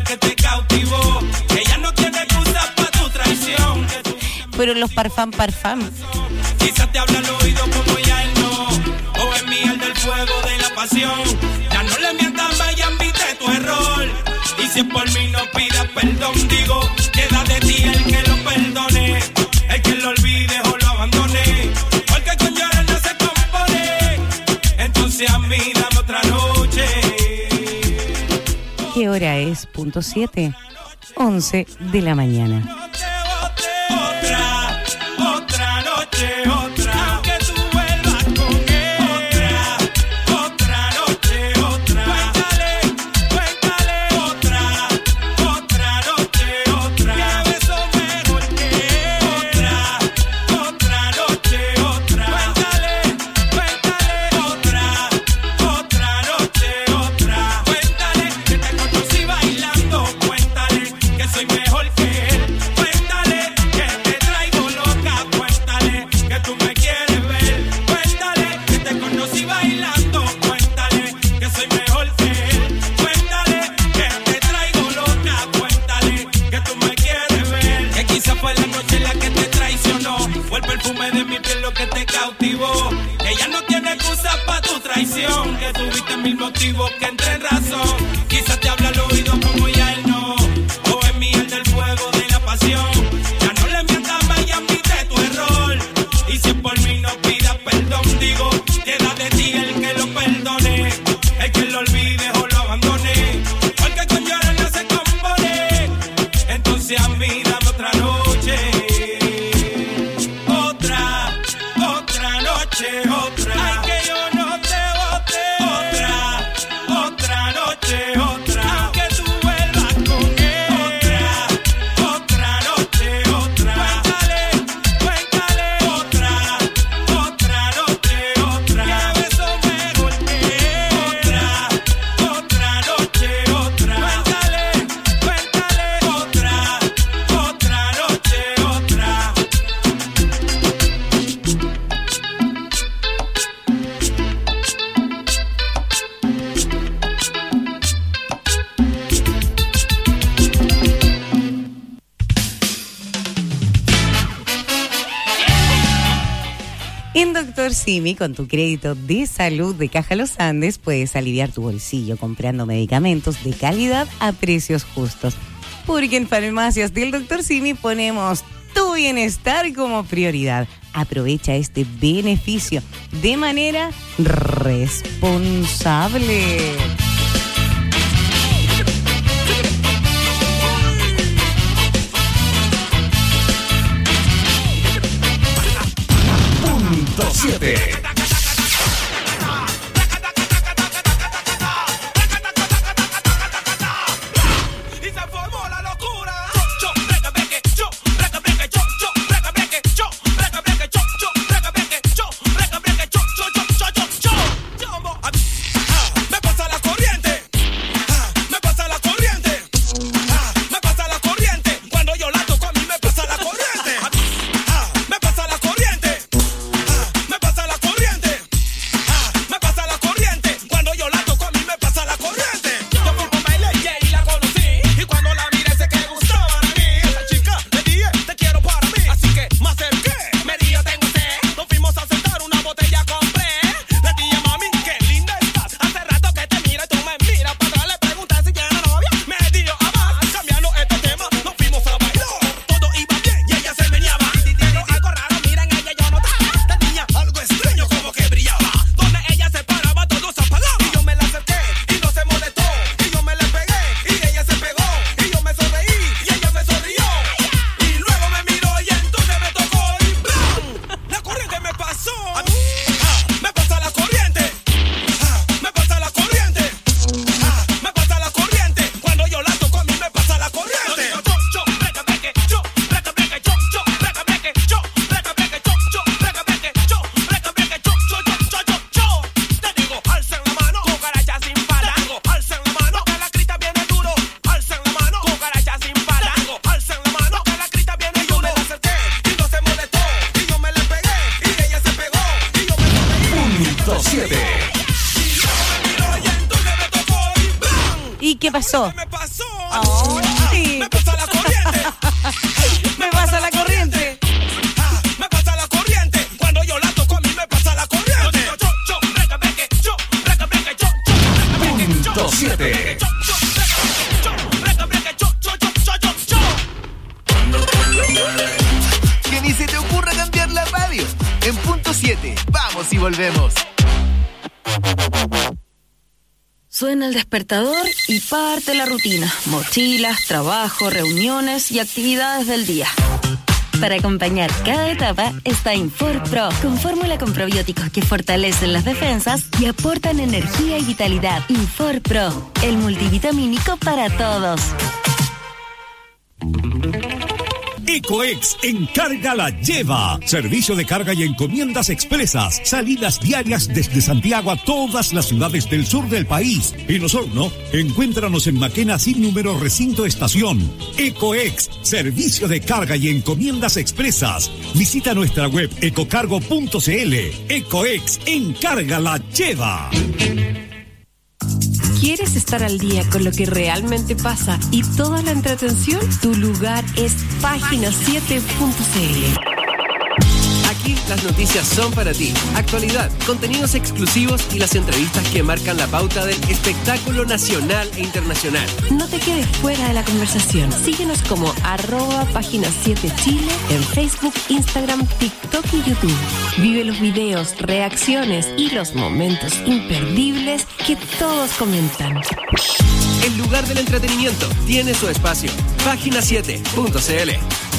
que te cautivó. Ella no tiene excusa para tu traición. Pero los parfum. Quizás te habla al oído como ya él no. O es miel del fuego de la pasión. Ya no le mientas más y admite tu error. Y si es por mí no pidas perdón. Digo, queda de ti el que lo perdone. El que lo olvide o lo abandone. Porque con llorar no se compone. Entonces a mí dame otra noche. ¿Qué hora es? Punto 7, 11 de la mañana. Otra noche, otra. Aunque tú vuelvas con él. Otra noche, otra. Cuéntale, otra noche, otra. Que beso mejor que él. Otra noche, otra. Cuéntale, otra noche, otra. Cuéntale que te conocí bailando. Cuéntale que soy mejor que él. Cuéntale que te traigo loca. Cuéntale que tú me quieres ver. Cuéntale que te conocí bailando. Cuéntale que soy mejor que él. Cuéntale que te traigo loca. Cuéntale que tú me quieres ver. Que quizá fue la noche en la que te traicionó. Fue el perfume de mi piel lo que te cautivó. Ella no tiene excusa para tu traición. Que tuviste mil motivos que entre en razón. Quizás te habla al oído como ya él no. O es miel del fuego de la pasión. Ya no le mientas más y admite tu error. Y si es por mí no pidas perdón. Digo, queda de ti el que lo perdone. El que lo olvide o lo abandone. Porque con llorar no se compone. Entonces a mí dame otra noche. Otra noche, otra. Ay, que yo no te bote. Otra noche, otra. Aunque tú vuelvas con él. Otra noche, otra. Cuéntale, otra noche, otra. Que beso mejor que él. Otra noche, otra. Cuéntale, otra noche, otra. En Dr. Simi, con tu crédito de salud de Caja Los Andes, puedes aliviar tu bolsillo comprando medicamentos de calidad a precios justos. Porque en Farmacias del Dr. Simi ponemos tu bienestar como prioridad. Aprovecha este beneficio de manera responsable. Punto 7. Y se formó la locura. Me pasa la corriente. Me pasa la corriente. Me pasa la corriente. Cuando yo la toco a mí me pasa la corriente. Me pasa la corriente. Me pasa la corriente. Me pasa la corriente. Cuando yo la toco a mí me pasa la corriente. Yo fui con baile y la conocí. Y cuando la miré sé que gustaba a mí. Esa chica le dije te quiero para mí. Así que me acerqué. Me dijo tengo sed. Nos fuimos a sentar, una botella compré. Le dije mami qué linda estás. Hace rato que te mira y tú me miras para atrás. Le pregunté si tiene novia. Me dijo más. Cambiando este tema nos fuimos a bailar. Todo iba bien y ella se meneaba. Pero algo raro mira en ella yo notaba. Tenía algo extraño como que brillaba. Donde ella se paraba todo se apagaba. Y yo me la acerqué y no se molestó. Y yo me le pegué y ella se pegó. Y yo me sonreí y ella me sonrió. Y luego me miró y entonces me tocó y ¡blam! La corriente me pasó. Me pasa la corriente. Me pasa la corriente. Me pasa la corriente. Cuando yo la toco a mí me pasa la corriente. Yo, breca, breque, yo, breca, breque, yo, breca, breque, yo, breca, breque, yo, breca, breque, yo, breca, breque, yo. Te digo, alcen la mano, cucaracha sin pala. Te digo, alcen la mano, que la crita viene duro. Alcen la mano, cucaracha sin pala. Te digo, alcen la mano, que la crita viene duro. Yo me la acerqué y no se molestó. Y yo me le pegué y ella se pegó. Y yo me sonreí. Punto 7. Y luego me miró y entonces me tocó y ¡blam! ¿Y qué pasó? Me pasó. Ay. Me pasa la corriente. Me pasa la corriente. Me pasa la corriente. Cuando yo la toco a mí me pasa la corriente. Punto 7. Que ni se te ocurra cambiar la radio. En punto 7, vamos y volvemos. Suena el despertador y parte la rutina. Mochilas, trabajo, reuniones y actividades del día. Para acompañar cada etapa está Infor Pro, con fórmula con probióticos que fortalecen las defensas y aportan energía y vitalidad. Infor Pro, el multivitamínico para todos. Ecoex Encarga la Lleva. Servicio de carga y encomiendas expresas. Salidas diarias desde Santiago a todas las ciudades del sur del país. En Osorno, encuéntranos en Maquena sin número recinto estación. Ecoex, servicio de carga y encomiendas expresas. Visita nuestra web ecocargo.cl. Ecoex Encarga la Lleva. ¿Quieres estar al día con lo que realmente pasa y toda la entretención? Tu lugar es Página7.cl. Aquí las noticias son para ti. Actualidad, contenidos exclusivos y las entrevistas que marcan la pauta del espectáculo nacional e internacional. No te quedes fuera de la conversación. Síguenos como @Página7Chile en Facebook, Instagram, TikTok y YouTube. Vive los videos, reacciones y los momentos imperdibles que todos comentan. El lugar del entretenimiento tiene su espacio. Página7.cl.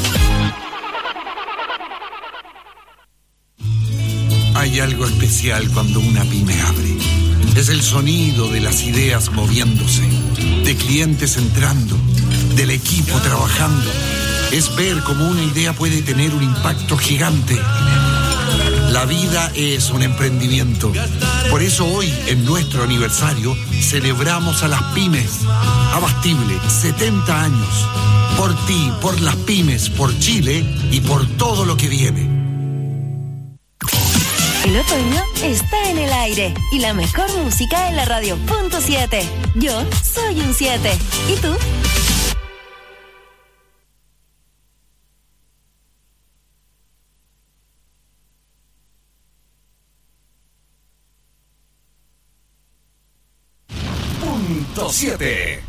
Hay algo especial cuando una pyme abre. Es el sonido de las ideas moviéndose, de clientes entrando, del equipo trabajando. Es ver cómo una idea puede tener un impacto gigante. La vida es un emprendimiento. Por eso hoy, en nuestro aniversario, celebramos a las pymes. Abastible, 70 años. Por ti, por las pymes, por Chile y por todo lo que viene. El otoño está en el aire y la mejor música en la radio. Punto 7. Yo soy un 7. ¿Y tú? Punto 7.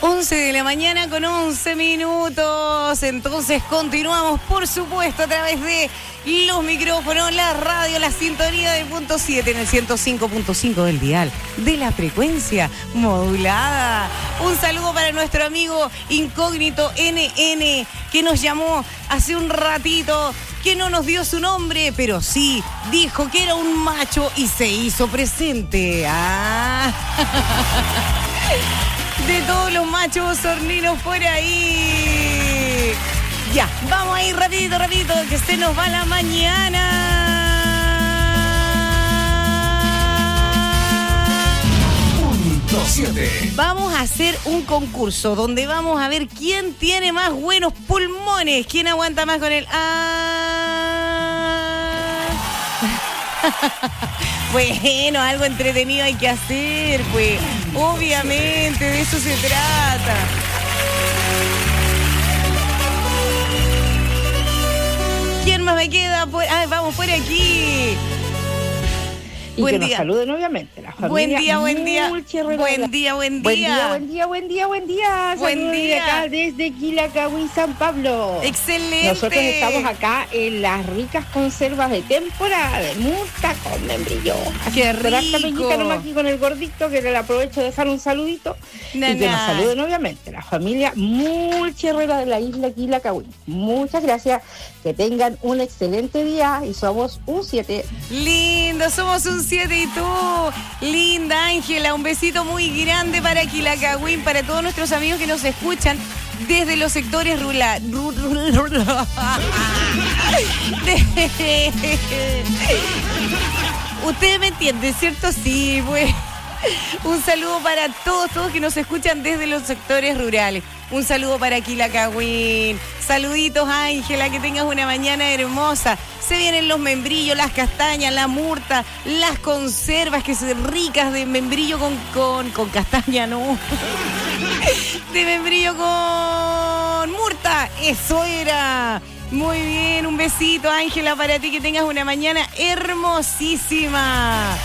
11 de la mañana con 11 minutos. Entonces continuamos, por supuesto, a través de los micrófonos, la radio, la sintonía de punto 7 en el 105.5 del dial de la frecuencia modulada. Un saludo para nuestro amigo Incógnito NN, que nos llamó hace un ratito, que no nos dio su nombre, pero sí dijo que era un macho y se hizo presente. De todos los machos sorninos por ahí. Ya, vamos a ir rapidito, que se nos va la mañana. Punto 7. Vamos a hacer un concurso donde vamos a ver quién tiene más buenos pulmones, quién aguanta más con el Bueno, algo entretenido hay que hacer, pues. Obviamente, de eso se trata. ¿Quién más me queda? Vamos por aquí. Y buen que día. Nos saluden, obviamente. La familia Buen día. Buen día. Buen día. Saludos acá desde Quilacagüí, San Pablo. Excelente. Nosotros estamos acá en las ricas conservas de temporada de murta con membrillo. Así ¡Qué que esta rico! peñita nomás aquí con el gordito, que le aprovecho de dejar un saludito. Y que nos saluden, obviamente, la familia Mulcherrera de la isla Quilacagüí. Muchas gracias. Que tengan un excelente día y somos un 7. Lindo, somos un 7 y tú. Linda Ángela, un besito muy grande para Quilacagüí, para todos nuestros amigos que nos escuchan desde los sectores rurales. Ustedes me entienden, ¿cierto? Sí, pues. Un saludo para todos que nos escuchan desde los sectores rurales. Un saludo para Quilacagüí. Saluditos, Ángela, que tengas una mañana hermosa. Se vienen los membrillos, las castañas, la murta, las conservas que son ricas de membrillo con castaña, ¿no? De membrillo con murta. Eso era. Muy bien, un besito, Ángela, para ti, que tengas una mañana hermosísima.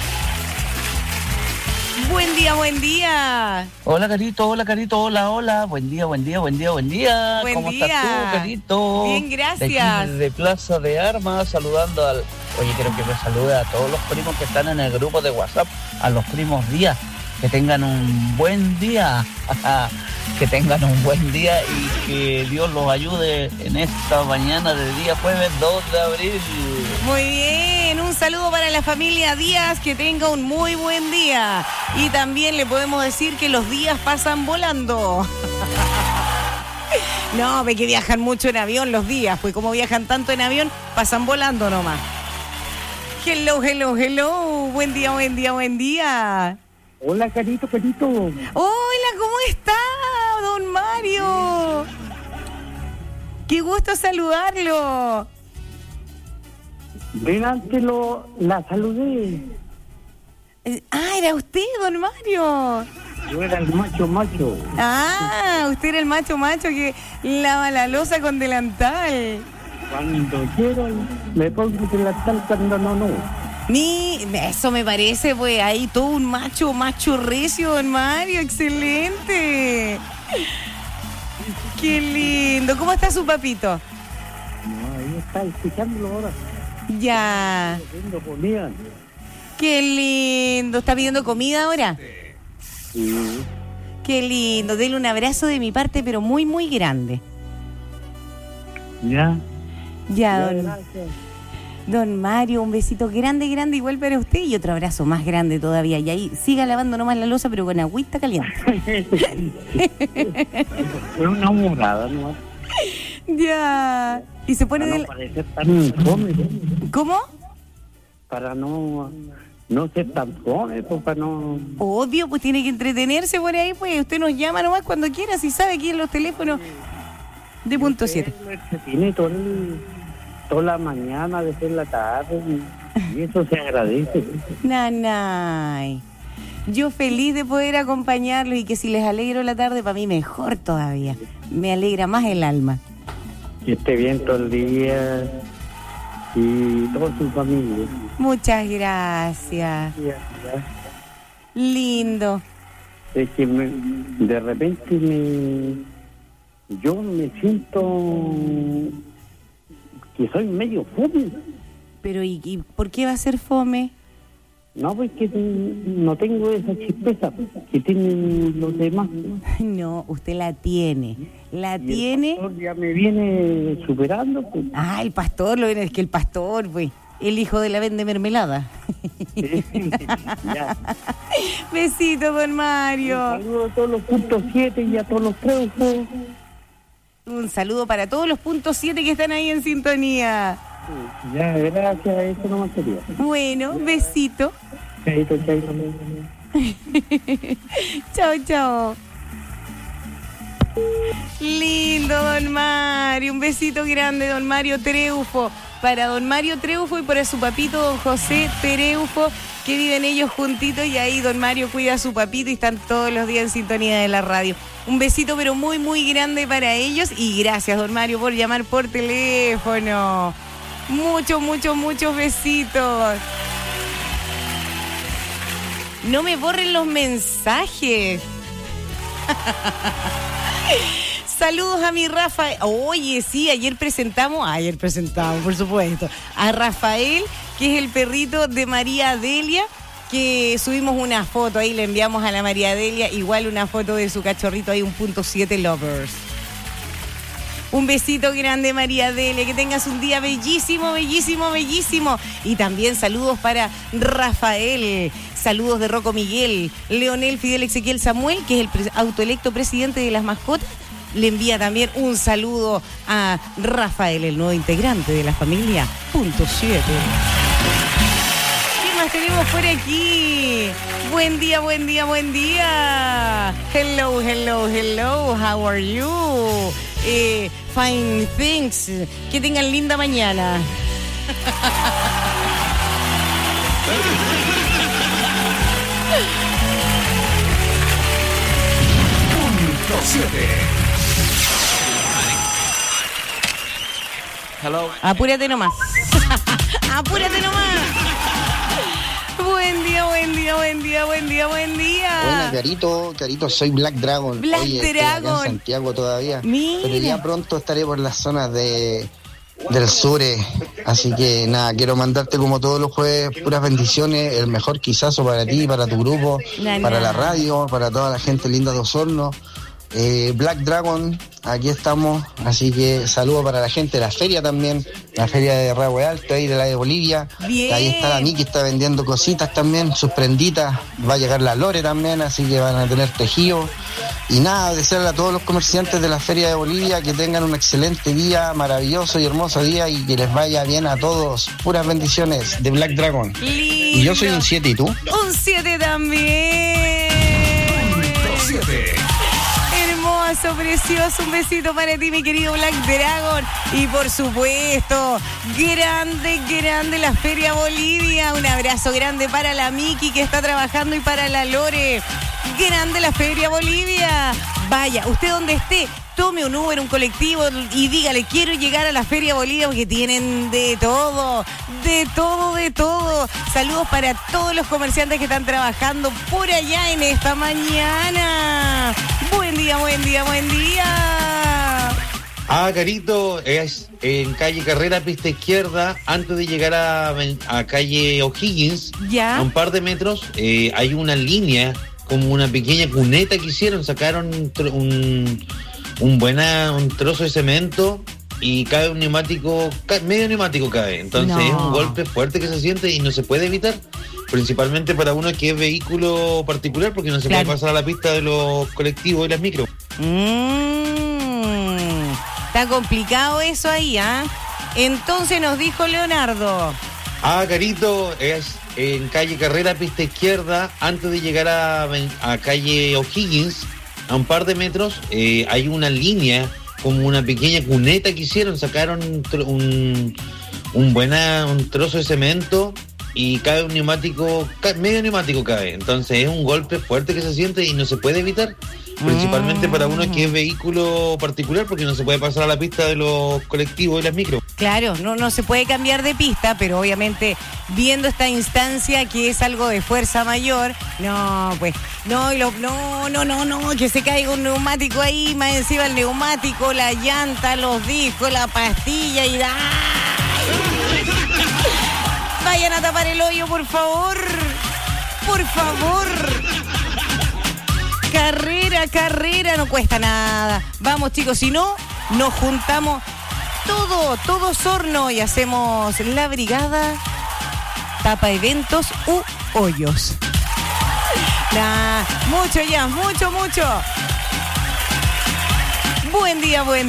Buen día. Hola, Carito, hola. Buen día. ¿Cómo estás tú, Carito? Bien, gracias. De Plaza de Armas, saludando al... Oye, quiero que me salude a todos los primos que están en el grupo de WhatsApp, a los primos Díaz. Que tengan un buen día. Que tengan un buen día y que Dios los ayude en esta mañana del día jueves 2 de abril. Muy bien, un saludo para la familia Díaz, que tenga un muy buen día. Y también le podemos decir que los días pasan volando. No, ve que viajan mucho en avión los días, pues como viajan tanto en avión, pasan volando nomás. Hello. Buen día. Hola, Carito. Hola, ¿cómo está, don Mario? Qué gusto saludarlo. Delante la saludé. Era usted, don Mario. Yo era el macho. Usted era el macho que lava la loza con delantal. Cuando quiero, le pongo delantal, cuando no. Eso me parece, pues, ahí todo un macho recio, don Mario, excelente. Qué lindo. ¿Cómo está su papito? No, ahí está, escuchándolo ahora. Ya. Pidiendo comida. Qué lindo. ¿Está pidiendo comida ahora? Sí. Qué lindo. Dele un abrazo de mi parte, pero muy, muy grande. Ya, gracias. Don Mario, un besito grande igual para usted y otro abrazo más grande todavía. Y ahí siga lavando nomás la loza, pero con agüita caliente. Fue una morada, ¿no? Ya. Y se pone para no parecer tan fome. ¿Cómo? Para no ser tan fome, pues para no... Obvio, pues tiene que entretenerse por ahí, pues usted nos llama nomás cuando quiera, si sabe que en los teléfonos de punto 7. Tiene toda la mañana, después la tarde, y eso se agradece. Nanay. Yo feliz de poder acompañarlos y que si les alegro la tarde, para mí mejor todavía. Me alegra más el alma. Que esté bien todo el día y toda su familia. Muchas gracias. Ya. Lindo. Es que de repente yo me siento que soy medio fome. Pero ¿y por qué va a ser fome? No, pues que no tengo esa chispeza que tienen los demás. No, usted la tiene. La tiene. El pastor ya me viene superando. Pues. Ah, el pastor, es que el pastor, pues, el hijo de la vende mermelada. Sí, ya. Besito, don Mario. Un saludo a todos los puntos 7 y a todos los treujos. Un saludo para todos los puntos 7 que están ahí en sintonía. Ya, gracias, eso no me sería. Bueno, besito. Chaito. Chao, chao. Lindo, don Mario. Un besito grande, don Mario Treufo. Para don Mario Treufo y para su papito, don José Treufo, que viven ellos juntitos, y ahí don Mario cuida a su papito y están todos los días en sintonía de la radio. Un besito pero muy, muy grande para ellos, y gracias, don Mario, por llamar por teléfono. Muchos besitos. No me borren los mensajes. Saludos a mi Rafael. Oye, sí, ayer presentamos, por supuesto, a Rafael, que es el perrito de María Delia, que subimos una foto, ahí le enviamos a la María Delia, igual una foto de su cachorrito, ahí un .7 Lovers. Un besito grande, María Delia, que tengas un día bellísimo. Y también saludos para Rafael, saludos de Rocco Miguel, Leonel Fidel Ezequiel Samuel, que es el autoelecto presidente de las mascotas. Le envía también un saludo a Rafael, el nuevo integrante de la familia .7. ¿Qué más tenemos por aquí? Buen día. Hello, how are you? Fine, thanks. Que tengan linda mañana. Hello. Apúrate nomás. Buen día. Buena, Carito, soy Black Dragon. Black Oye, estoy acá en Santiago todavía. Mira. Pero ya pronto estaré por las zonas del sur. Así que nada, quiero mandarte como todos los jueves puras bendiciones. El mejor quizazo para ti, para tu grupo, para la radio, para toda la gente linda de Osorno. Black Dragon, aquí estamos, así que saludo para la gente de la feria también, la feria de Rahue Alto, ahí de la de Bolivia. Bien. Ahí está la Niki, está vendiendo cositas también, sus prenditas, va a llegar la Lore también, así que van a tener tejido. Y nada, desearle a todos los comerciantes de la feria de Bolivia que tengan un excelente día, maravilloso y hermoso día, y que les vaya bien a todos. Puras bendiciones de Black Dragon. Lindo. Y yo soy un 7, ¿y tú? Un 7 también. 7. Hermoso, precioso, un besito para ti, mi querido Black Dragon. Y por supuesto, grande la Feria Bolivia. Un abrazo grande para la Miki, que está trabajando, y para la Lore. Grande la Feria Bolivia. Vaya, usted donde esté, tome un Uber, un colectivo, y dígale, quiero llegar a la Feria Bolivia, porque tienen de todo. Saludos para todos los comerciantes que están trabajando por allá en esta mañana. Buen día. Carito, es en calle Carrera, pista izquierda, antes de llegar a calle O'Higgins, ¿ya? A un par de metros, hay una línea, como una pequeña cuneta que hicieron, sacaron un trozo de cemento y cae un neumático, medio neumático cae. Entonces es un golpe fuerte que se siente y no se puede evitar, principalmente para uno que es vehículo particular, porque no se puede pasar a la pista de los colectivos y las micros. Está complicado eso ahí, ¿ah? Entonces nos dijo Leonardo. Carito, es en calle Carrera, pista izquierda, antes de llegar a calle O'Higgins, a un par de metros, hay una línea, como una pequeña cuneta que hicieron, sacaron un trozo de cemento y cae un neumático, medio neumático cae. Entonces es un golpe fuerte que se siente y no se puede evitar, Principalmente para uno que es vehículo particular, porque no se puede pasar a la pista de los colectivos y las micros. Claro, no se puede cambiar de pista, pero obviamente viendo esta instancia que es algo de fuerza mayor, no, que se caiga un neumático ahí, más encima el neumático, la llanta, los discos, la pastilla y vayan a tapar el hoyo, por favor. Por favor. Carrera, no cuesta nada. Vamos, chicos, si no, nos juntamos todo Sorno y hacemos la brigada tapa eventos u hoyos. Mucho ya, mucho. Buen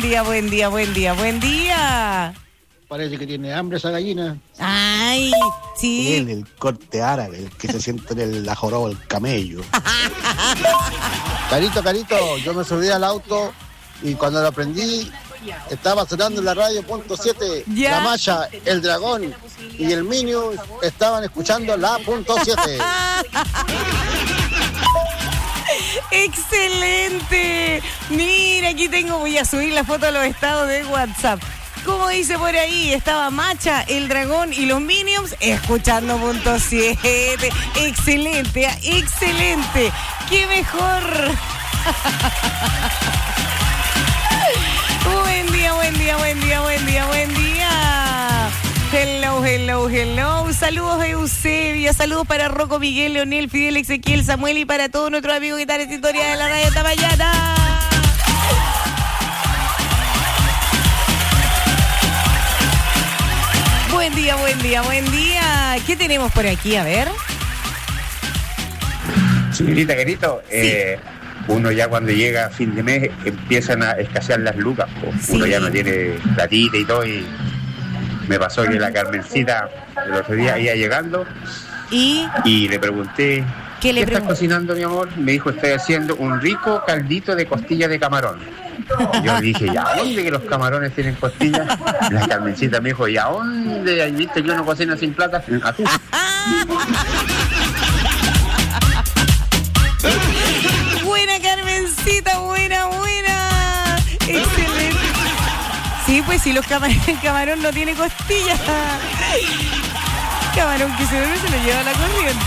día. Parece que tiene hambre esa gallina. Ay, sí. El corte árabe, el que se siente en la joroba, el camello. Carito, yo me subí al auto y cuando lo aprendí estaba sonando en la radio .7, la Maya, el Dragón y el Minion estaban escuchando la .7. ¡Excelente! Mira, aquí voy a subir la foto a los estados de WhatsApp. Como dice por ahí, estaba Macha, el Dragón y los Minions escuchando .7. Excelente, excelente. ¡Qué mejor! Buen día. Hello. Saludos Eusebia, saludos para Rocco, Miguel, Leonel, Fidel, Ezequiel, Samuel y para todos nuestros amigos que están en sintonía de la radio esta mañana. Buen día. ¿Qué tenemos por aquí? A ver. Señorita Querito, uno ya cuando llega a fin de mes empiezan a escasear las lucas. Sí. Uno ya no tiene platita y todo. Y me pasó que la Carmencita el otro día iba llegando y le pregunté, ¿qué estás cocinando, mi amor? Me dijo, estoy haciendo un rico caldito de costilla de camarón. Y yo le dije, ¿y a dónde que los camarones tienen costillas? La Carmencita me dijo, ¿y a dónde? ¿Viste que uno cocina sin plata? ¿A tú? Buena, Carmencita, buena. Excelente. Sí, pues si los camarón no tiene costillas. Camarón que se duerme se lo lleva la corriente.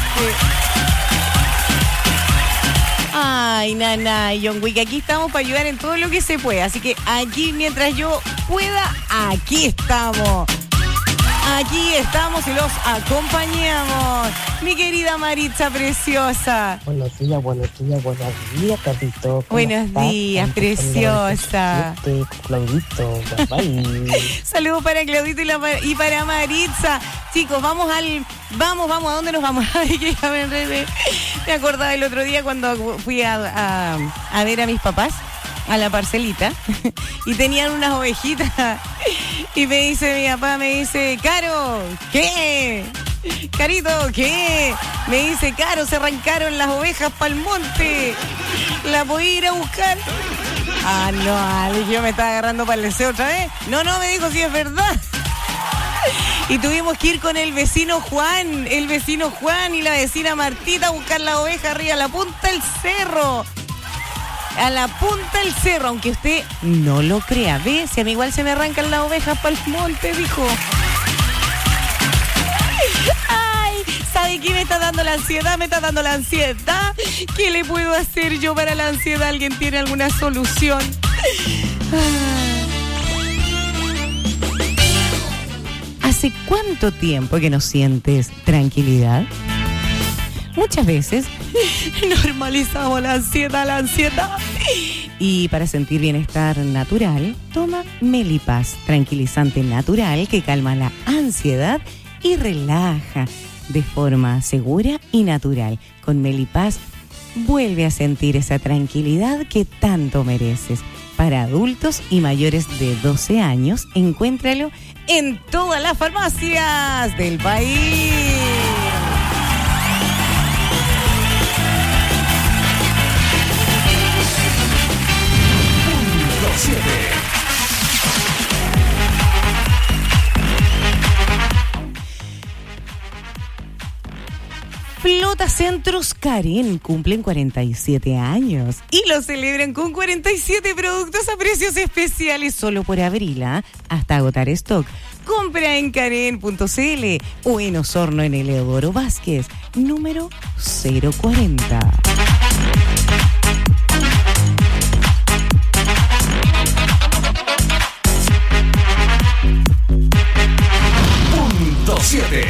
Ay, nana, John Wick, aquí estamos para ayudar en todo lo que se pueda. Así que aquí, mientras yo pueda, aquí estamos. Aquí estamos y los acompañamos. Mi querida Maritza preciosa. Buenos días, Carlito. Buenos días, preciosa. Claudito, bye. Saludos para Claudito y para Maritza. Chicos, vamos, ¿a dónde nos vamos? Ay, que ya me acordaba el otro día cuando fui a ver a mis papás a la parcelita y tenían unas ovejitas y me dice mi papá, Caro, ¿qué? Carito, ¿qué? Me dice, Caro, se arrancaron las ovejas para el monte, ¿la podía ir a buscar? Ah, no, yo me estaba agarrando para el deseo otra vez. No, me dijo, sí es verdad. Y tuvimos que ir con el vecino Juan y la vecina Martita a buscar la oveja arriba a la punta del cerro. A la punta del cerro, aunque usted no lo crea. ¿Ve? Si a mí igual se me arrancan las ovejas para el monte, dijo. Ay, ¿sabe qué me está dando la ansiedad? ¿Qué le puedo hacer yo para la ansiedad? ¿Alguien tiene alguna solución? ¿Hace cuánto tiempo que no sientes tranquilidad? Muchas veces normalizamos la ansiedad. Y para sentir bienestar natural, toma Melipaz, tranquilizante natural que calma la ansiedad y relaja de forma segura y natural. Con Melipaz vuelve a sentir esa tranquilidad que tanto mereces. Para adultos y mayores de 12 años, encuéntralo en todas las farmacias del país. Flota Centros Karen cumplen 47 años y lo celebran con 47 productos a precios especiales solo por abril, hasta agotar stock. Compra en Karen.cl o en Osorno en Eleodoro Vázquez, número 040. Punto 7.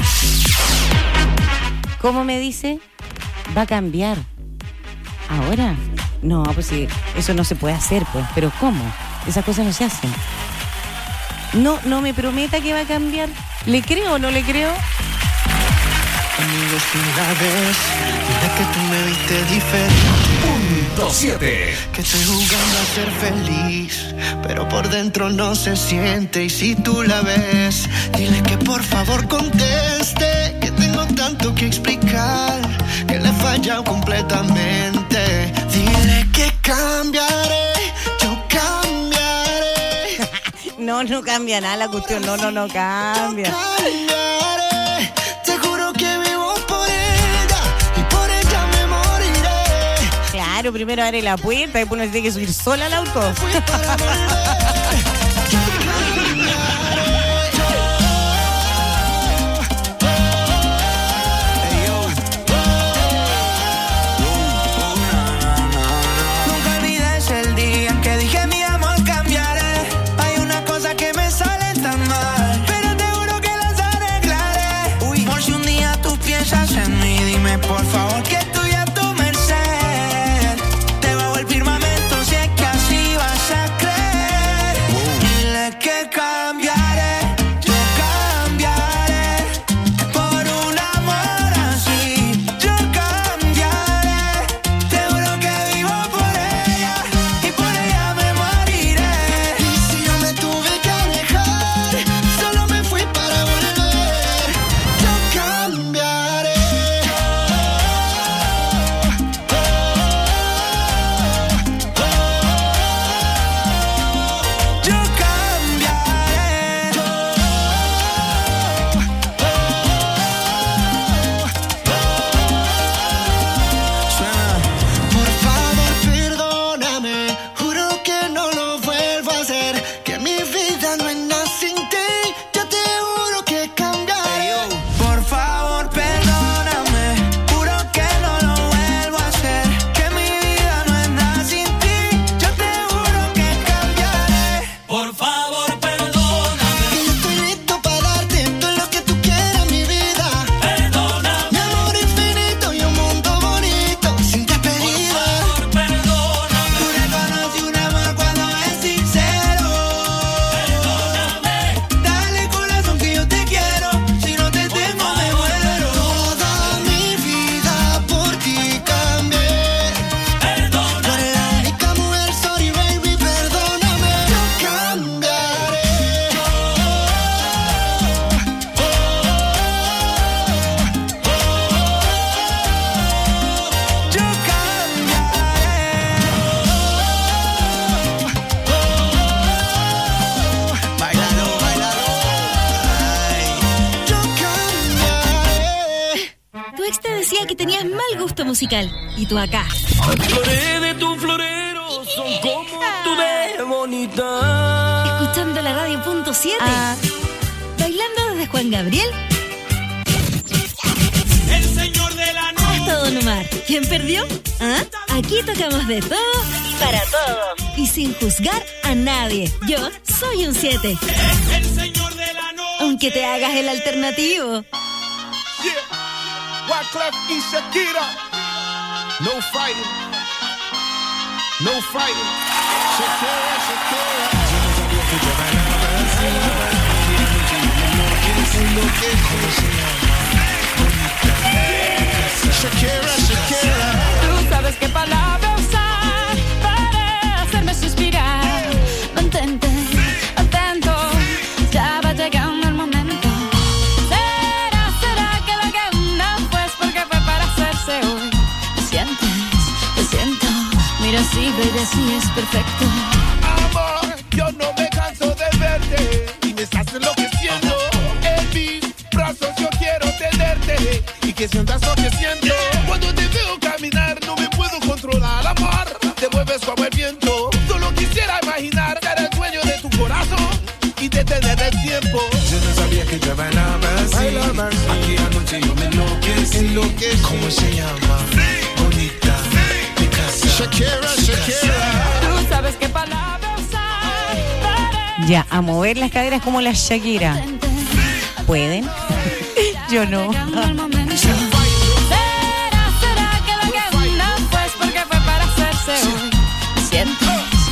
¿Cómo me dice? Va a cambiar. ¿Ahora? No, pues sí, eso no se puede hacer, pues. ¿Pero cómo? Esas cosas no se hacen. No me prometa que va a cambiar. ¿Le creo o no le creo? Amigos, si la ves, dile que tú me viste diferente. Punto 7. Que estoy jugando a ser feliz, pero por dentro no se siente. Y si tú la ves, dile que por favor conteste, que tengo tanto que explicar, que le he fallado completamente. Dile que cambiaré, yo cambiaré. No cambia nada la cuestión, no cambia. Cambiaré, te juro que vivo por ella y por ella me moriré. Claro, primero abre la puerta y después uno tiene que subir sola al auto. Por favor, que estoy a tu merced. Te bajo el firmamento si es que así vas a creer. Dile que cambiaré, yo cambiaré por un amor así. Yo cambiaré, te juro que vivo por ella y por ella me moriré. Y si yo me tuve que alejar, solo me fui para volver. Yo cambiaré. Musical. Y tú acá. Flores de tu florero son como tú de bonita. Escuchando la radio Punto 7. Bailando desde Juan Gabriel. El señor de la noche. Hasta Don Omar. ¿Quién perdió? Aquí tocamos de todo para todos. Y sin juzgar a nadie. Yo soy un 7. El señor de la noche. Aunque te hagas el alternativo. Wyclef y Shakira. No fighting. No fighting. Shakira, Shakira. Shakira, Shakira. Tú sabes qué palabra usar para hacerme suspirar. Mantente atento, ya va llegando el momento. ¿Será que la que una pues porque fue para hacerse hoy? Te siento, mira así, baby, así es perfecto. Amor, yo no me canso de verte y me estás enloqueciendo. En mis brazos yo quiero tenerte y que sientas lo que siento. Cuando te veo caminar no me puedo controlar, amor. Te mueves como el viento. Solo quisiera imaginar ser el dueño de tu corazón y detener el tiempo. Yo no sabía que te bailabas así. Aquí anoche yo me enloquecí. ¿Cómo se llama? Bonita, mi casa. Shakira. Tú sabes qué palabras hay. Ya, a mover las caderas como la Shakira. ¿Pueden? Yo no. ¿Será que lo que uno pues porque fue para hacerse hoy? Me siento,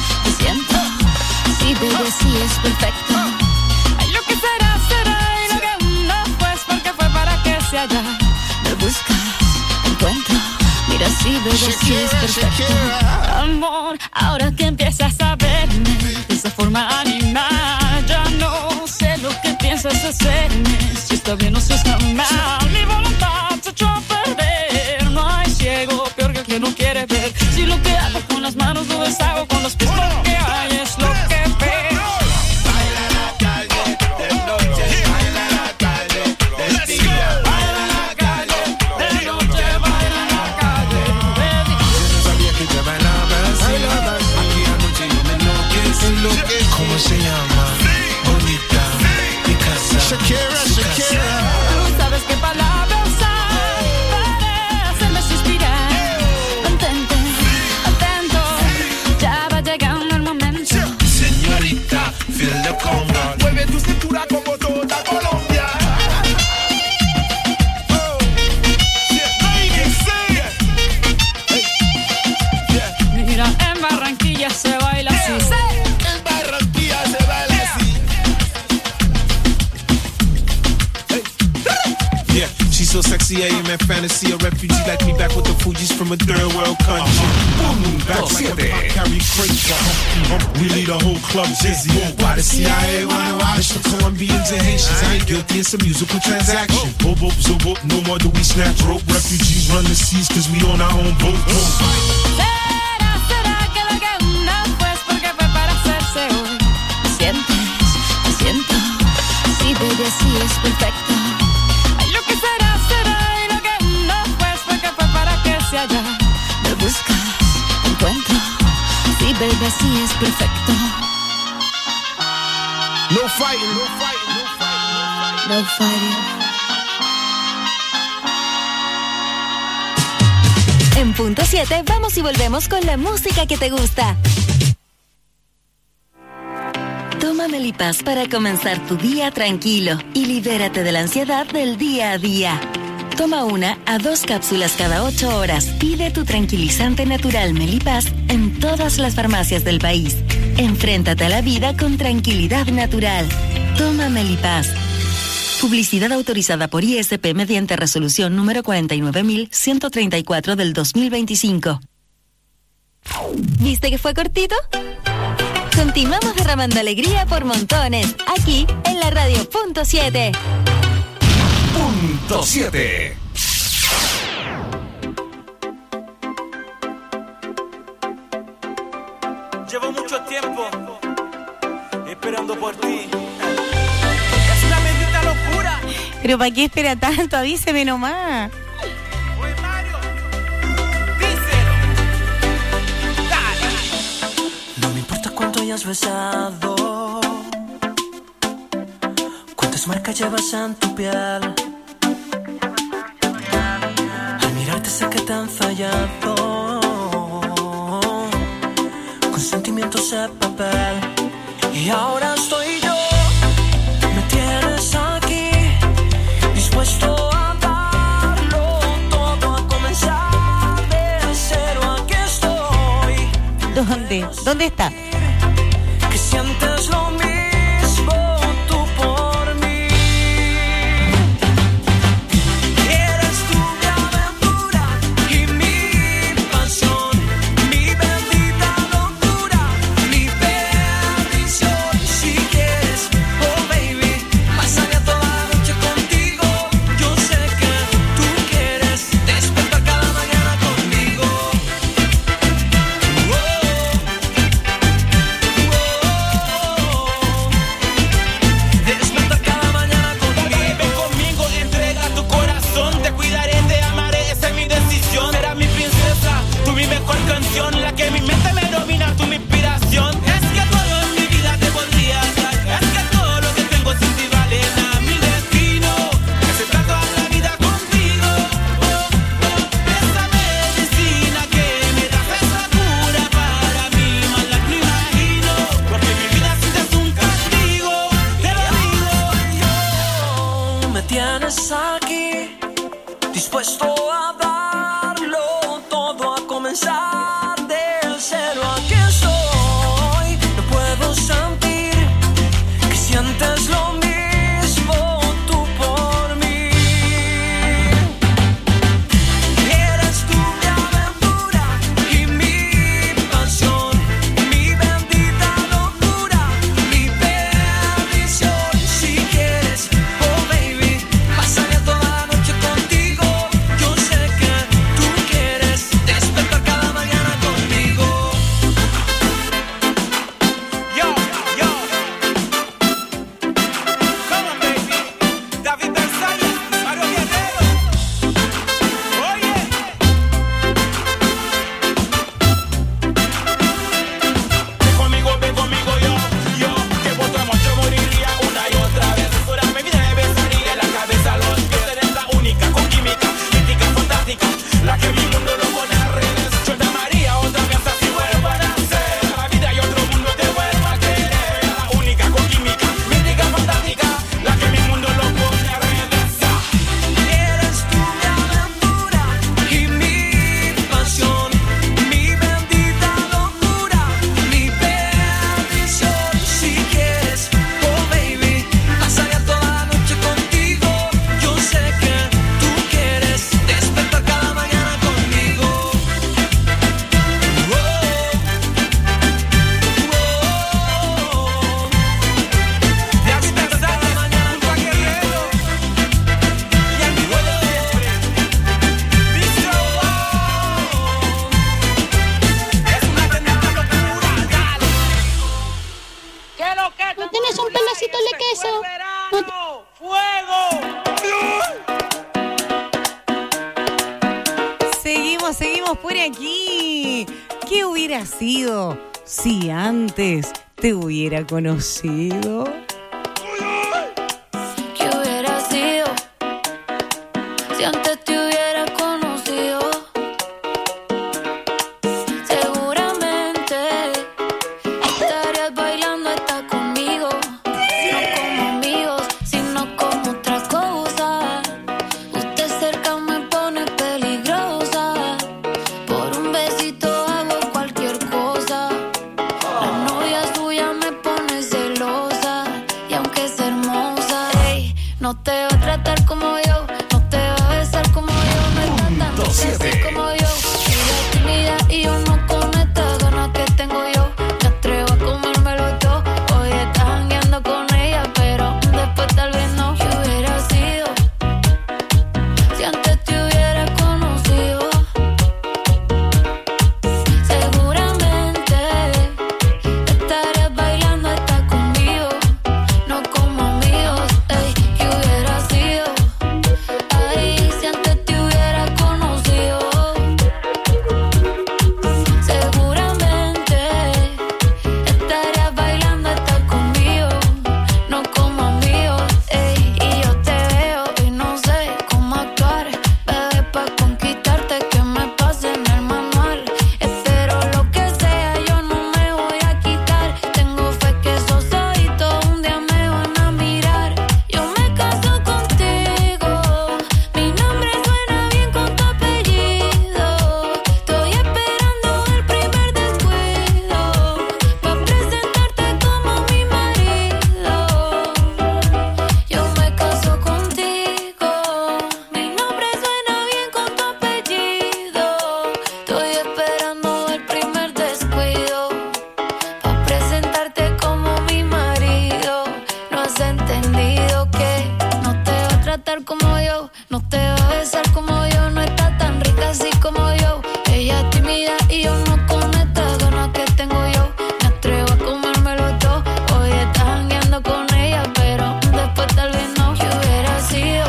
sí, bebé, sí es perfecto. Ay, lo que será y lo que uno pues porque fue para que se haya. Me buscas, encuentro, mira, sí, bebé, sí es perfecto. Amor, ahora que empiezas a verme de esa forma animal, ya no sé lo que piensas hacerme. Si está bien o si está mal, mi voluntad se echó a perder. No hay ciego peor que el que no quiere ver. Si lo que hago con las manos lo deshago con los pies, lo que hay es lo que veo. Baila la calle de noche, baila la calle de día, baila la calle de noche, baila la calle de día. Yo no sabía que te bailabas así. Aquí anoche yo me enloquecí. ¿Cómo se llama? Bonita, mi casa. Shakira. Tú sabes qué palabras hay para hacerme suspirar. Mantente atento, ya va llegando el momento. Señorita, feel the conga. Mueve tu cintura como toda Colombia. Mira, en Barranquilla se baila así. En Barranquilla se baila así. Yeah, she's so sexy, I am in fantasy. A refugee like me back with the Fugees from a third world country. Back like a pop, carry crates. We lead a whole club dizzy. Why the CIA wanna watch the Colombians and Haitians? I ain't guilty, it's a musical transaction. Boop, boop, so boop, no more do we snatch rope. Refugees run the seas cause we on our own boat. ¿Será que lo que uno pues porque fue para hacerse hoy? Me siento, sí, bebé, sí es perfecto. Ay, lo que será y lo que uno pues porque fue para que se haya. Me buscas, encuentro, sí, bebé, sí es perfecto. No fighting, no fighting, no fighting. No fighting. En punto 7 vamos y volvemos con la música que te gusta. Toma Melipaz para comenzar tu día tranquilo y libérate de la ansiedad del día a día. Toma 1 a 2 cápsulas cada 8 horas. Pide tu tranquilizante natural Melipaz en todas las farmacias del país. Enfréntate a la vida con tranquilidad natural. Toma Melipaz. Publicidad autorizada por ISP mediante resolución número 49.134 del 2025. ¿Viste que fue cortito? Continuamos derramando alegría por montones, aquí en la radio Punto 7. Punto 7. Llevo mucho tiempo esperando por ti. Pero ¿para qué espera tanto? Avíseme nomás. Oye, Mario, díselo. Dale. No me importa cuánto hayas besado, cuántas marcas llevas en tu piel. Al mirarte sé que te han fallado, con sentimientos de papel. Y ahora estoy yo, me tienes aquí, dispuesto a darlo todo, a comenzar de cero. Aquí estoy. ¿Dónde? ¿Dónde está? Que sientes lo mismo tú por mí. Eres tú mi aventura y mi pasión, mi bendita locura, mi perdición. Si quieres, oh baby, pasaría toda la noche contigo. Yo sé que tú quieres despertar cada mañana conmigo. queso. Seguimos por aquí. ¿Qué hubiera sido si antes te hubiera conocido? ¿Qué hubiera sido si antes te hubiera conocido? Seguramente estarías bailando hasta conmigo, no como amigos, sino como otra cosa. Usted cerca me pone peligrosa, por un besito hago cualquier cosa. La novia suya me pone celosa, y aunque es hermosa, hey, no te va a tratar como yo, no te va a besar como yo, no está tan rica así como yo. Ella es tímida y yo no con estas ganas que tengo yo. Me atrevo a comérmelo todo. Hoy estás jangueando con ella, pero después tal vez no. ¿Qué hubiera sido si antes te hubiera conocido? Seguramente estarías bailando hasta conmigo, no como amigos. Ey, ¿qué hubiera sido? Ay, si antes te hubiera conocido. Seguramente estarías bailando hasta conmigo, no como amigos. Ey, y yo te veo y no sé cómo actuar, bebé, pa' conquistarte que me pase en el manual. Espero lo que sea, yo no me voy a quitar. Tengo fe que esos ojitos un día me van a mirar. Yo me caso contigo, mi nombre suena bien con tu apellido. Estoy esperando el primer descuido pa' presentarte como mi marido. Yo me caso contigo, mi nombre suena bien con tu apellido. Estoy esperando el primer descuido pa' presentarte como mi marido. No has entendido que no te va a tratar como yo, no te va a besar como yo, no está tan rica así como yo. Ella es tímida y yo no con estas ganas que tengo yo. Me atrevo a comérmelo todo. Hoy estás jangueando con ella, pero después tal vez no. ¿Qué hubiera sido?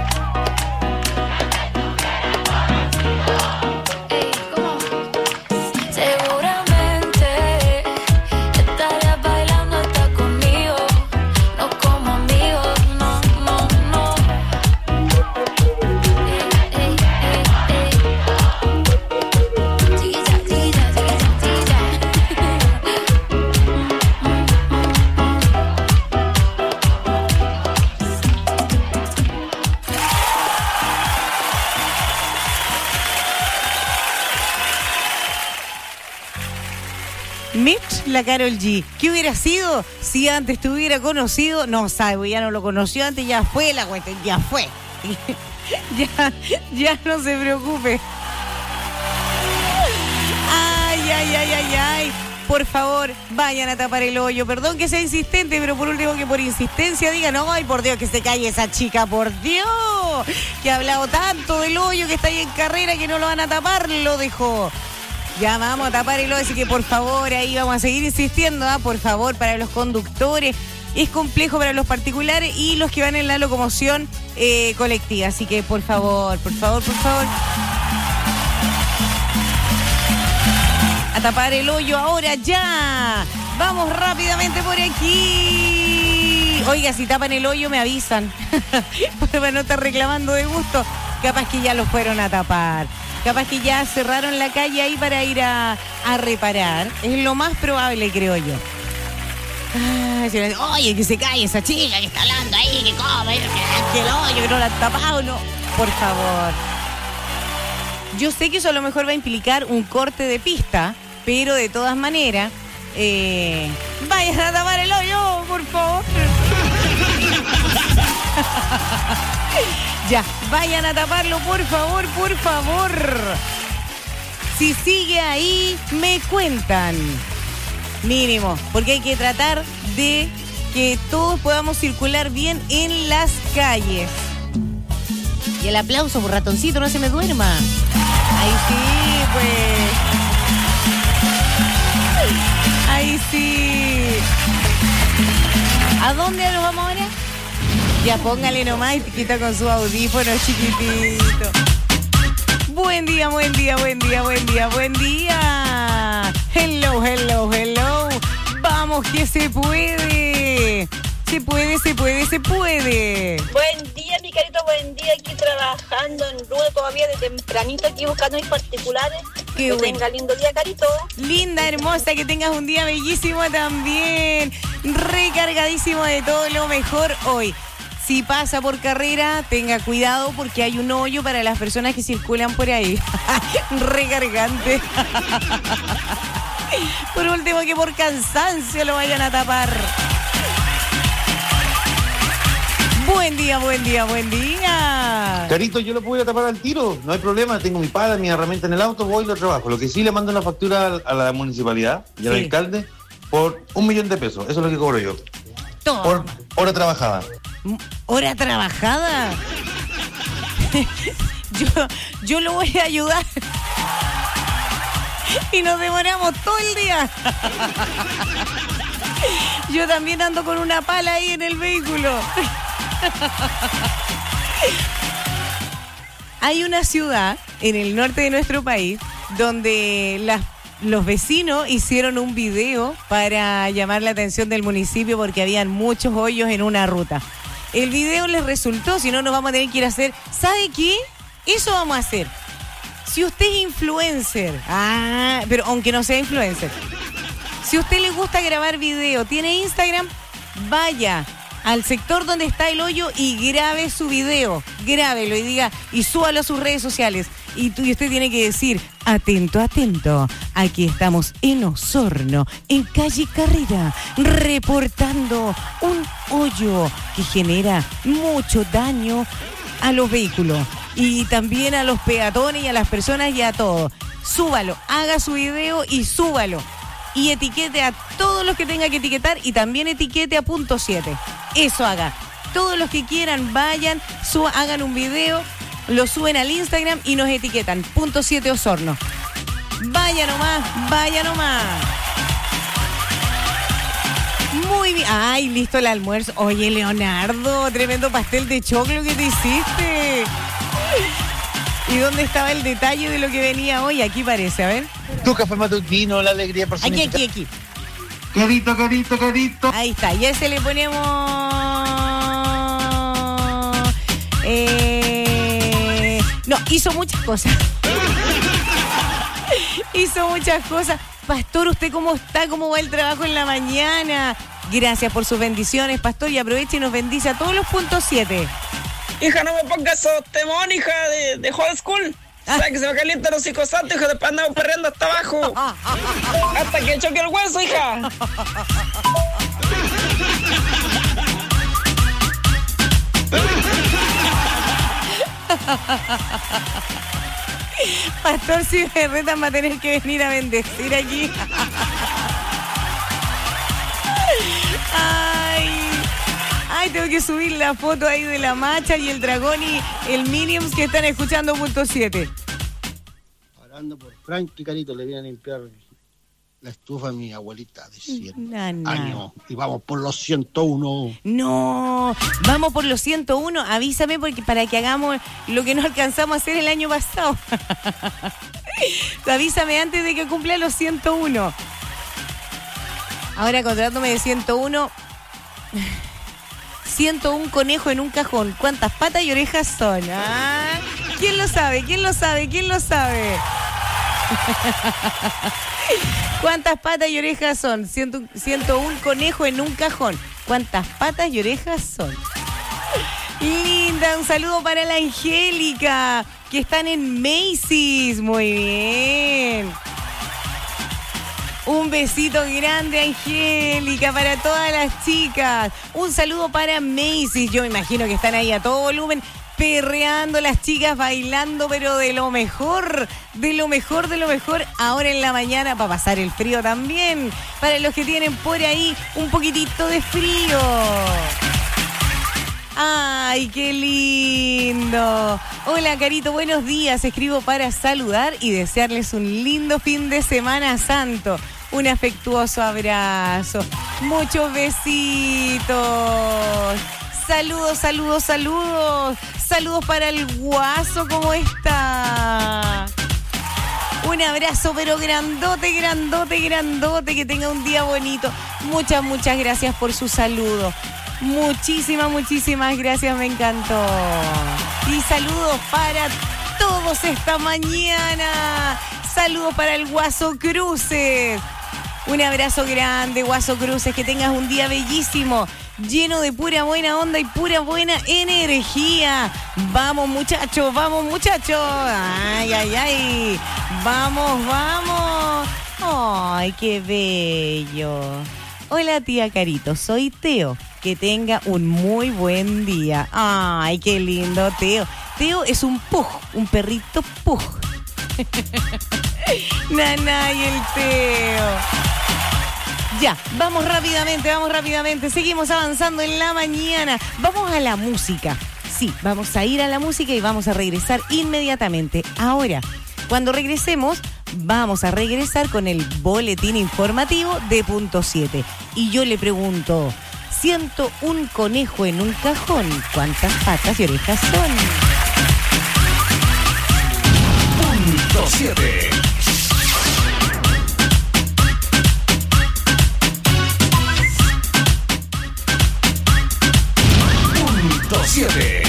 Ey, ¿cómo? Seguramente estarías bailando hasta conmigo, no como amigos, no, no, no. Ey, ey, ey, ey. Chiquilla, chiquilla, chiquilla, Mitch, la Karol G. ¿Qué hubiera sido si antes te hubiera conocido? No sabe, ya no lo conoció antes, ya fue la cuestión, ya fue. ya no se preocupe. Ay. Por favor, vayan a tapar el hoyo. Perdón que sea insistente, pero por último que por insistencia digan, ay, por Dios, que se calle esa chica, por Dios, que ha hablado tanto del hoyo que está ahí en carrera que no lo van a tapar, lo dejó. Ya vamos a tapar el hoyo, así que por favor, ahí vamos a seguir insistiendo, por favor, para los conductores. Es complejo para los particulares y los que van en la locomoción colectiva. Así que por favor. A tapar el hoyo ahora ya. Vamos rápidamente por aquí. Oiga, si tapan el hoyo me avisan. Para no estar reclamando de gusto. Capaz que ya lo fueron a tapar. Capaz que ya cerraron la calle ahí para ir a reparar. Es lo más probable, creo yo. Oye, que se calle esa chica que está hablando ahí, que come, que el hoyo, que no la han tapado, no. Por favor. Yo sé que eso a lo mejor va a implicar un corte de pista, pero de todas maneras, vayan a tapar el hoyo, por favor. Ya, vayan a taparlo, por favor. Si sigue ahí, me cuentan. Mínimo, porque hay que tratar de que todos podamos circular bien en las calles. Y el aplauso por ratoncito, no se me duerma. Ahí sí, pues. Ahí sí. ¿A dónde nos vamos ahora? Ya póngale nomás y quita con su audífono chiquitito. Buen día, buen día, buen día, buen día, buen día. Hello, hello, hello. Vamos que se puede. Se puede, se puede, se puede. Buen día, mi carito, buen día. Aquí trabajando en Rúa todavía de tempranito, aquí buscando mis particulares. Qué que bueno. tenga lindo día, carito. Linda, hermosa, que tengas un día bellísimo también. Recargadísimo de todo lo mejor hoy. Si pasa por carrera, tenga cuidado porque hay un hoyo para las personas que circulan por ahí. Recargante. Por último, que por cansancio lo vayan a tapar. Buen día, buen día, buen día. Carito, yo lo puedo ir a tapar al tiro, no hay problema, tengo mi pala, mi herramienta en el auto, voy y lo trabajo. Lo que sí le mando una factura a la municipalidad y al alcalde por 1 millón de pesos, eso es lo que cobro yo. Toma. Por hora trabajada. ¿Hora trabajada? Yo lo voy a ayudar. Y nos demoramos todo el día. Yo también ando con una pala ahí en el vehículo. Hay una ciudad en el norte de nuestro país donde los vecinos hicieron un video para llamar la atención del municipio porque habían muchos hoyos en una ruta. El video les resultó, si no nos vamos a tener que ir a hacer. ¿Sabe qué? Eso vamos a hacer. Si usted es influencer, pero aunque no sea influencer, si a usted le gusta grabar video, tiene Instagram, vaya al sector donde está el hoyo y grabe su video, grábelo y diga, y súbalo a sus redes sociales. Y usted tiene que decir, atento, atento, aquí estamos en Osorno, en calle Carrera, reportando un hoyo que genera mucho daño a los vehículos y también a los peatones y a las personas y a todo. Súbalo, haga su video y súbalo. Y etiquete a todos los que tenga que etiquetar y también etiquete a punto 7. Eso haga. Todos los que quieran vayan, hagan un video, lo suben al Instagram y nos etiquetan. Punto 7 Osorno. Vaya nomás, vaya nomás. Muy bien. Ay, listo el almuerzo. Oye, Leonardo, tremendo pastel de choclo que te hiciste. ¿Y dónde estaba el detalle de lo que venía hoy? Aquí parece, a ver. Tu café matutino, la alegría personificada. Aquí. Carito, carito, carito. Ahí está, y a ese le ponemos... No, hizo muchas cosas. Hizo muchas cosas. Pastor, ¿usted cómo está? ¿Cómo va el trabajo en la mañana? Gracias por sus bendiciones, Pastor, y aproveche y nos bendice a todos los puntos 7. Hija, no me pongas esos temón, hija, de High School. ¿Sabes que se me calientan los hijos santos, hija? Después andamos perreando hasta abajo. Hasta que choque el hueso, hija. Pastor, si me retan va a tener que venir a bendecir aquí. Ay, tengo que subir la foto ahí de la Macha y el Dragón y el Minions que están escuchando punto 7. Parando por Frankie, carito, le viene a limpiar la estufa a mi abuelita de 100 años. Y vamos por los 101. No, vamos por los 101. Avísame porque para que hagamos lo que no alcanzamos a hacer el año pasado. Avísame antes de que cumpla los 101. Ahora contratándome de 101... 101 conejos en un cajón. ¿Cuántas patas y orejas son? ¿Quién lo sabe? ¿Quién lo sabe? ¿Quién lo sabe? ¿Cuántas patas y orejas son? 101 conejos en un cajón. ¿Cuántas patas y orejas son? Linda, un saludo para la Angélica, que están en Macy's. Muy bien. Un besito grande, Angélica, para todas las chicas. Un saludo para Macy's. Yo me imagino que están ahí a todo volumen, perreando las chicas, bailando, pero de lo mejor, de lo mejor, de lo mejor. Ahora en la mañana, para pasar el frío también. Para los que tienen por ahí un poquitito de frío. ¡Ay, qué lindo! Hola, Carito, buenos días. Escribo para saludar y desearles un lindo fin de semana santo. un afectuoso abrazo. Muchos besitos. Saludos, saludos, saludos. Saludos para el Guaso, ¿cómo está? Un abrazo, pero grandote, grandote, grandote. Que tenga un día bonito. Muchas, muchas gracias por su saludo. Muchísimas, muchísimas gracias, me encantó. Y saludos para todos esta mañana. Saludos para el Guaso Cruces. Un abrazo grande, Guaso Cruces. Que tengas un día bellísimo, lleno de pura buena onda y pura buena energía. Vamos, muchachos, vamos, muchachos. Ay, ay, ay. Vamos, vamos. Ay, qué bello. Hola, tía Carito, soy Teo. Que tenga un muy buen día. Ay, qué lindo, Teo. Teo es un pug, un perrito pug. Naná y el Teo. Ya, vamos rápidamente. Seguimos avanzando en la mañana. Vamos a la música. Sí, vamos a ir a la música y vamos a regresar inmediatamente. Ahora, cuando regresemos, vamos a regresar con el boletín informativo de Punto 7. Y yo le pregunto, siento un conejo en un cajón. ¿Cuántas patas y orejas son? Punto 7. Punto 7.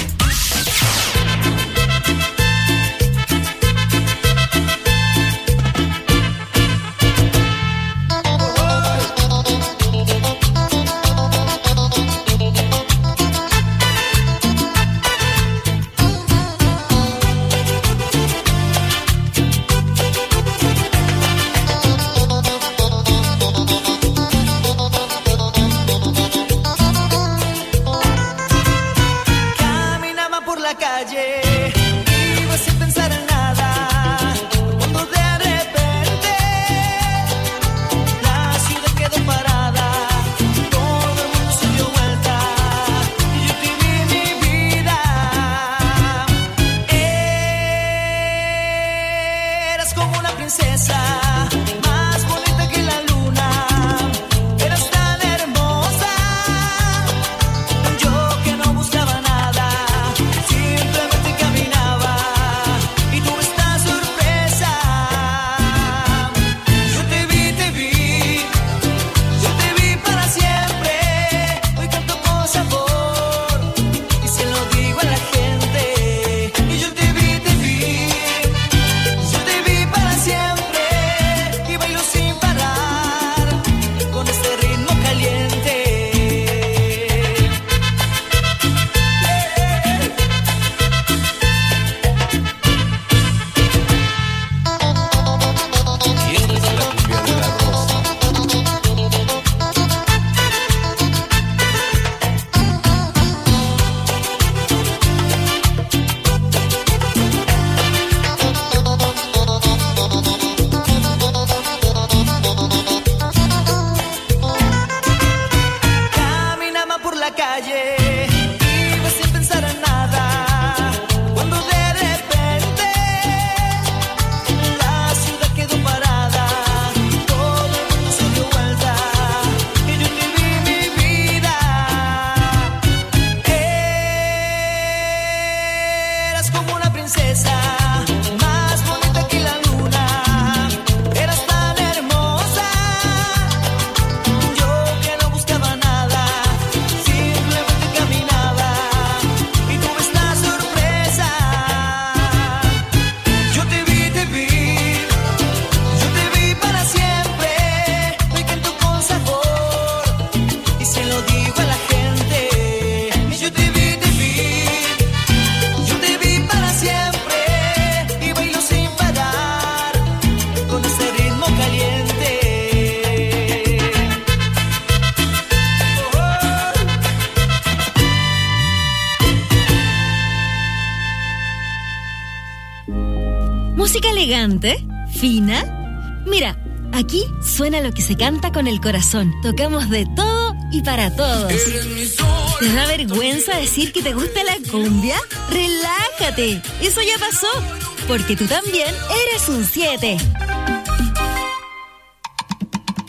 Música elegante, fina. Mira, aquí suena lo que se canta con el corazón. Tocamos de todo y para todos. ¿Te da vergüenza decir que te gusta la cumbia? Relájate, eso ya pasó, porque tú también eres un 7.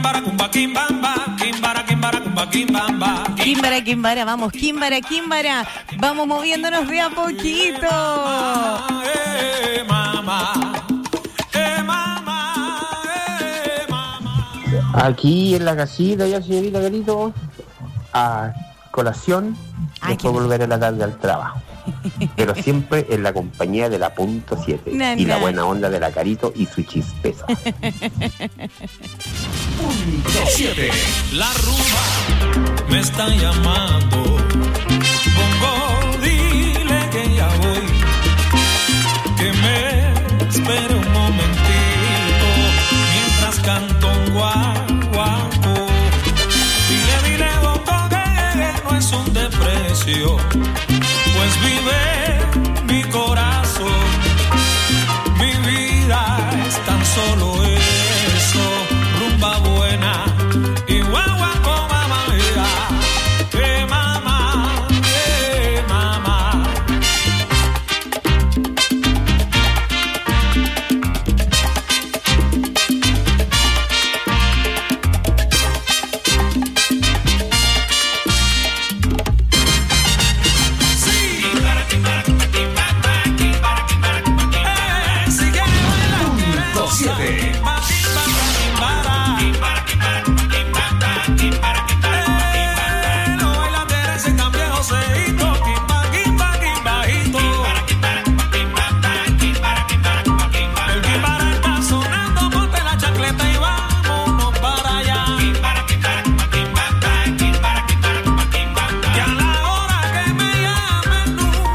Kimbara, kumba, kimbamba. Kimbara, kimbara, kumba, kimbamba. Kimbara, kimbara, vamos, kimbara, kimbara. Vamos moviéndonos de a poquito. Aquí en la casita, ya señorita Carito, a colación, después volver a la tarde al trabajo. Pero siempre en la compañía de la punto 7 y la buena onda de la Carito y su chispeza. Punto 7. La rumba me está llamando. Bongo, dile que ya voy. Que me espere un momentito mientras canto un guaguaco. Dile, bongo, que no es un desprecio, pues vive mi corazón. Mi vida es tan solo eso, rumba buena y guaguaco, mamá mía. Mamá, mamá. Punto 7.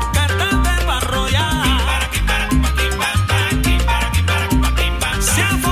Se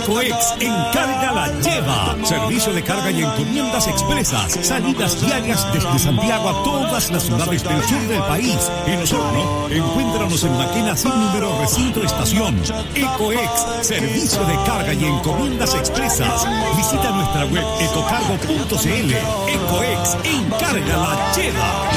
Ecoex encarga la lleva. Servicio de carga y encomiendas expresas. Salidas diarias desde Santiago a todas las ciudades del sur del país. En Osorno, encuéntranos en Maquena sin número recinto estación. Ecoex, servicio de carga y encomiendas expresas. Visita nuestra web ecocargo.cl. Ecoex encarga la lleva.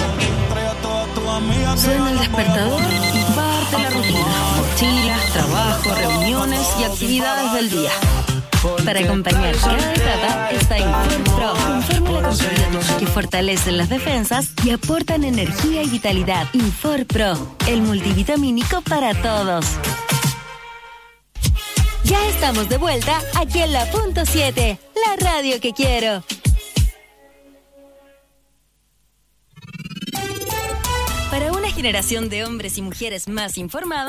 Suena el despertador y parte la rutina. Mochilas, trabajo, reuniones y actividades del día. Para acompañar cada etapa está InforPro, con fórmula con probióticos que fortalecen las defensas y aportan energía y vitalidad. InforPro, el multivitamínico para todos. Ya estamos de vuelta aquí en la Punto 7, la radio que quiero. Para una generación de hombres y mujeres más informada,